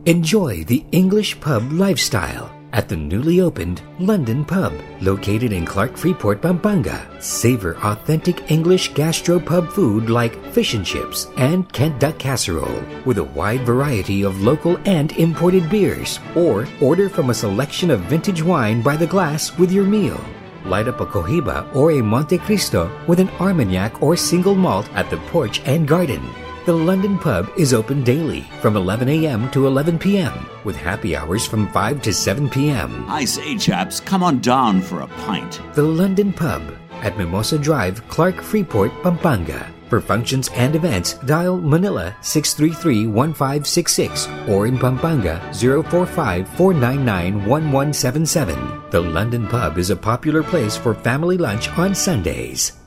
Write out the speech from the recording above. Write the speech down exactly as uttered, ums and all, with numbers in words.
Enjoy the English pub lifestyle at the newly opened London Pub, located in Clark Freeport, Pampanga. Savor authentic English gastropub food like fish and chips and Kent duck casserole with a wide variety of local and imported beers, or order from a selection of vintage wine by the glass with your meal. Light up a Cohiba or a Monte Cristo with an Armagnac or single malt at the porch and garden. The London Pub is open daily from eleven a.m. to eleven p.m. with happy hours from five to seven p.m. I say, chaps, come on down for a pint. The London Pub at Mimosa Drive, Clark Freeport, Pampanga. For functions and events, dial Manila six three three, one five six six or in Pampanga zero four five, four nine nine, one one seven seven. The London Pub is a popular place for family lunch on Sundays.